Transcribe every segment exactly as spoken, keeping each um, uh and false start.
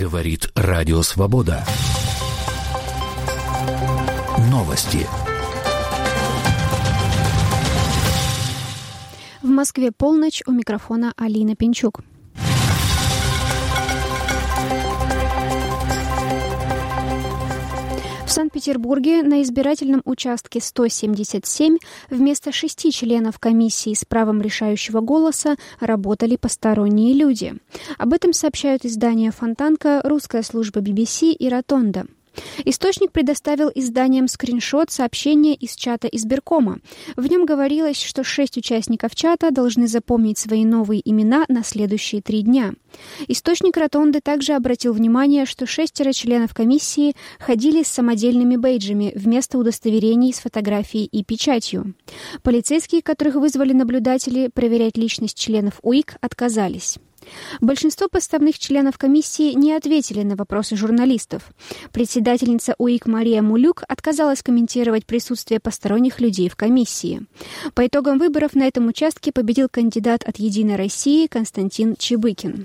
Говорит Радио Свобода. Новости. В Москве полночь, у микрофона Алина Пинчук. В Санкт-Петербурге на избирательном участке сто семьдесят семь вместо шести членов комиссии с правом решающего голоса работали посторонние люди. Об этом сообщают издания «Фонтанка», русская служба би би си и «Ротонда». Источник предоставил изданиям скриншот сообщения из чата избиркома. В нем говорилось, что шесть участников чата должны запомнить свои новые имена на следующие три дня. Источник Ротонды также обратил внимание, что шестеро членов комиссии ходили с самодельными бейджами вместо удостоверений с фотографией и печатью. Полицейские, которых вызвали наблюдатели проверять личность членов УИК, отказались. Большинство подставных членов комиссии не ответили на вопросы журналистов. Председательница УИК Мария Мулюк отказалась комментировать присутствие посторонних людей в комиссии. По итогам выборов на этом участке победил кандидат от «Единой России» Константин Чебыкин.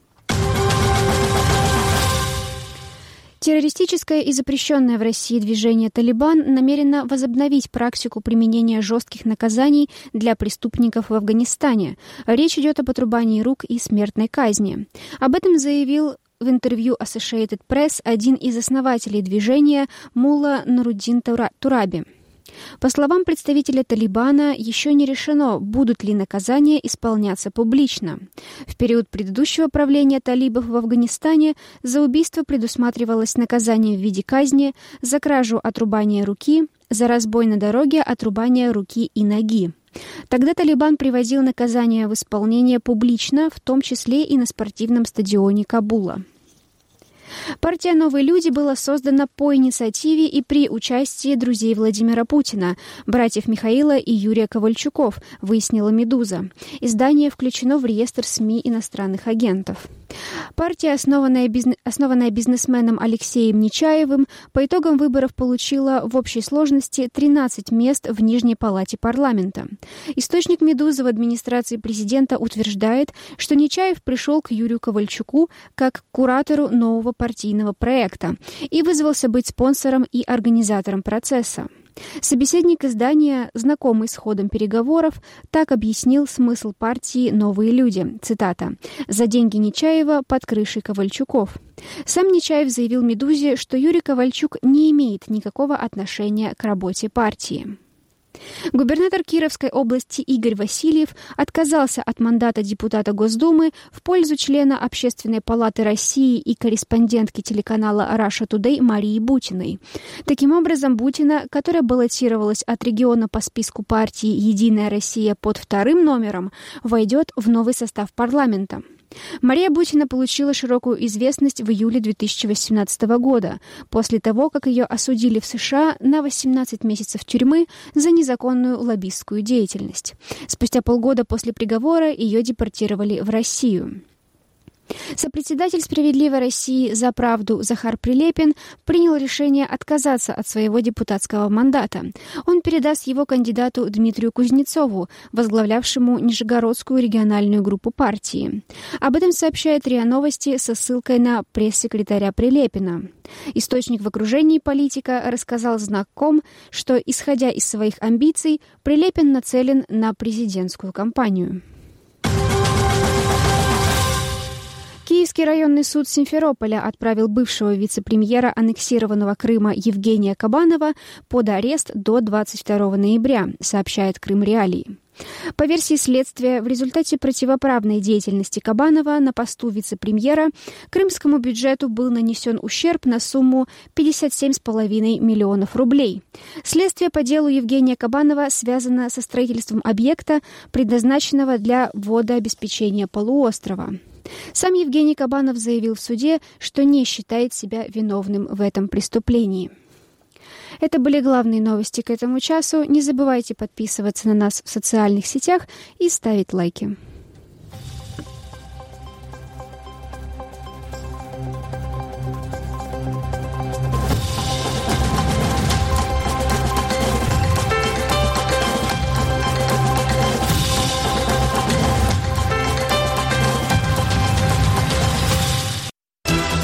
Террористическое и запрещенное в России движение «Талибан» намерено возобновить практику применения жестких наказаний для преступников в Афганистане. Речь идет об отрубании рук и смертной казни. Об этом заявил в интервью Associated Press один из основателей движения Мулла Нуруддин Тураби. По словам представителя Талибана, еще не решено, будут ли наказания исполняться публично. В период предыдущего правления талибов в Афганистане за убийство предусматривалось наказание в виде казни, за кражу отрубания руки, за разбой на дороге отрубания руки и ноги. Тогда Талибан приводил наказание в исполнение публично, в том числе и на спортивном стадионе Кабула. Партия «Новые люди» была создана по инициативе и при участии друзей Владимира Путина, братьев Михаила и Юрия Ковальчуков, выяснила «Медуза». Издание включено в реестр СМИ иностранных агентов. Партия, основанная, бизнес... основанная бизнесменом Алексеем Нечаевым, по итогам выборов получила в общей сложности тринадцать мест в Нижней палате парламента. Источник «Медузы» в администрации президента утверждает, что Нечаев пришел к Юрию Ковальчуку как к куратору нового партийного проекта и вызвался быть спонсором и организатором процесса. Собеседник издания, знакомый с ходом переговоров, так объяснил смысл партии «Новые люди». Цитата. «За деньги Нечаева под крышей Ковальчуков». Сам Нечаев заявил «Медузе», что Юрий Ковальчук не имеет никакого отношения к работе партии. Губернатор Кировской области Игорь Васильев отказался от мандата депутата Госдумы в пользу члена Общественной палаты России и корреспондентки телеканала Russia Today Марии Бутиной. Таким образом, Бутина, которая баллотировалась от региона по списку партии «Единая Россия» под вторым номером, войдет в новый состав парламента. Мария Бутина получила широкую известность в июле две тысячи восемнадцатого года, после того, как ее осудили в США на восемнадцать месяцев тюрьмы за незаконную лоббистскую деятельность. Спустя полгода после приговора ее депортировали в Россию. Сопредседатель «Справедливой России за правду» Захар Прилепин принял решение отказаться от своего депутатского мандата. Он передаст его кандидату Дмитрию Кузнецову, возглавлявшему Нижегородскую региональную группу партии. Об этом сообщает РИА Новости со ссылкой на пресс-секретаря Прилепина. Источник в окружении политика рассказал знаком, что, исходя из своих амбиций, Прилепин нацелен на президентскую кампанию. Киевский районный суд Симферополя отправил бывшего вице-премьера аннексированного Крыма Евгения Кабанова под арест до двадцать второго ноября, сообщает Крым Реалии. По версии следствия, в результате противоправной деятельности Кабанова на посту вице-премьера крымскому бюджету был нанесен ущерб на сумму пятьдесят семь целых пять десятых миллионов рублей. Следствие по делу Евгения Кабанова связано со строительством объекта, предназначенного для водообеспечения полуострова. Сам Евгений Кабанов заявил в суде, что не считает себя виновным в этом преступлении. Это были главные новости к этому часу. Не забывайте подписываться на нас в социальных сетях и ставить лайки.